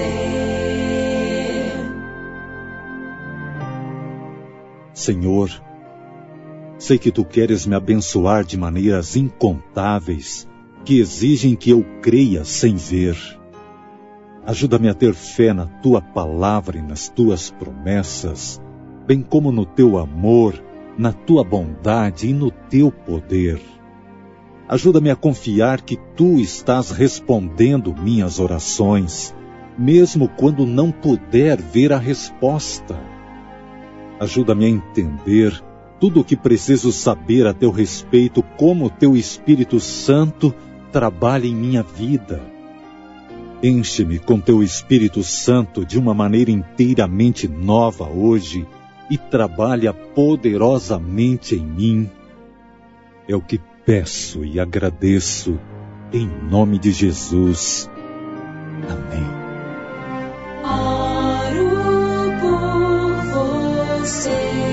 Senhor, sei que Tu queres me abençoar de maneiras incontáveis, que exigem que eu creia sem ver. Ajuda-me a ter fé na Tua palavra e nas Tuas promessas, bem como no Teu amor, na Tua bondade e no Teu poder. Ajuda-me a confiar que Tu estás respondendo minhas orações, mesmo quando não puder ver a resposta. Ajuda-me a entender tudo o que preciso saber a Teu respeito, como o Teu Espírito Santo trabalha em minha vida. Enche-me com Teu Espírito Santo de uma maneira inteiramente nova hoje e trabalha poderosamente em mim. É o que peço e agradeço em nome de Jesus. Amém. Oro por você.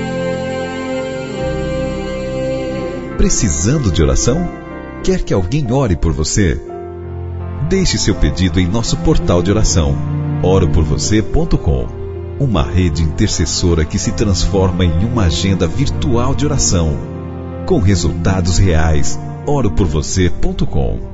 Precisando de oração? Quer que alguém ore por você? Deixe seu pedido em nosso portal de oração, oroporvocê.com, uma rede intercessora que se transforma em uma agenda virtual de oração, com resultados reais. oroporvocê.com.